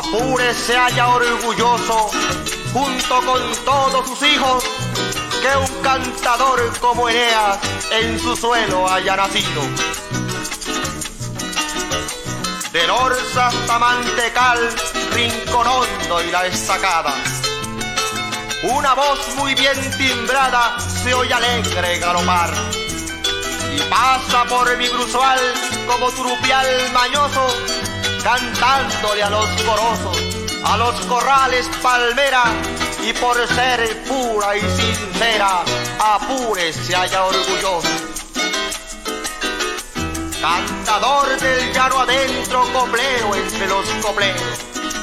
Apure se halla orgulloso, junto con todos sus hijos, que un cantador como Eneas en su suelo haya nacido. Del Orza hasta Mantecal, Rincón Hondo y La Estacada, una voz muy bien timbrada se oye alegre galopar, y pasa por mi Bruzual como turupial mañoso, cantándole a los corosos, a los corrales palmera, y por ser pura y sincera, Apure se halla orgulloso. Cantador del llano adentro, coplero entre los copleros,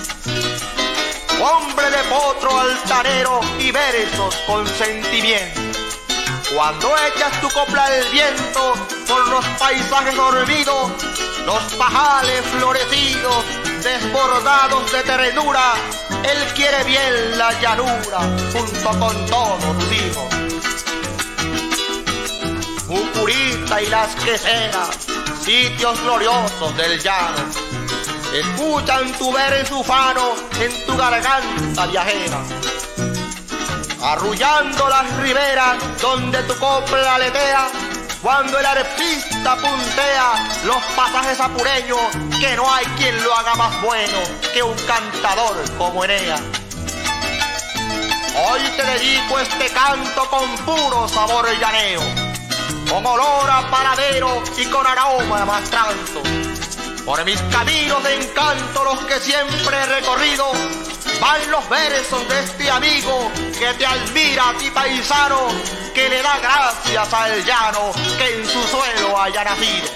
hombre de potro altanero y versos con sentimiento. Cuando echas tu copla al viento por los paisajes dormidos, los pajales florecidos, desbordados de ternura, él quiere bien la llanura junto con todos sus hijos. Mucurita y las queseras, sitios gloriosos del llano, escuchan tu verso ufano en tu garganta viajera, arrullando las riberas donde tu copla aletea, cuando el arpista puntea los pasajes apureños, que no hay quien lo haga más bueno que un cantador como Eneas. Hoy te dedico este canto con puro sabor llaneo, con olor a panadero y con aroma a mastranzo. Por mis caminos de encanto, los que siempre he recorrido, van los versos de este amigo que te admira a ti paisano, que le da gracias al llano que en su suelo haya nacido.